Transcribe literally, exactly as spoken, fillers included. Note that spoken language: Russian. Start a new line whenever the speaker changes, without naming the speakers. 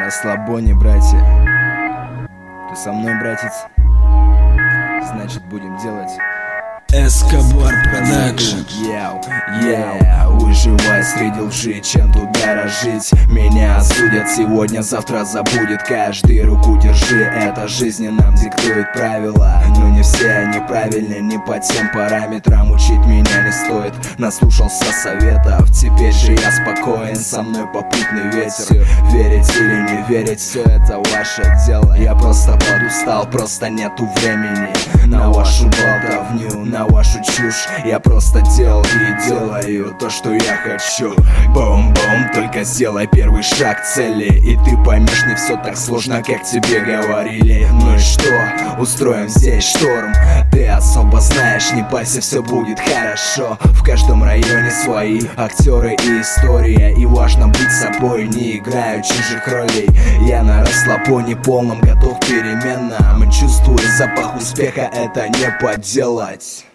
расслабоне, братья. Ты со мной, братец? Значит, будем делать
Эскобар Продакшн.
Яу, яу, выживай среди лжи, чем тут дорожить. Меня осудят сегодня, завтра забудет каждый. Руку держи, эта жизнь нам диктует правила. Но не все они правильные, не по тем параметрам. Учить меня не стоит, наслушался советов. Теперь же я спокоен, со мной попутный ветер. Верить или не верить, все это ваше дело. Я просто подустал, просто нету времени на вашу болтовню, на вашу чушь. Я просто делал и делаю то, что я хочу. Бум-бум, только сделай первый шаг к цели, и ты поймешь, не все так сложно, как тебе говорили. Ну и что, устроим здесь шторм. Ты особо знаешь, не пайся, все будет хорошо. В каждом районе свои актеры и история, и важно быть собой, не играю чужих ролей. Я на расслабоне полном, готов к переменам. Чувствую запах успеха, это не поделать.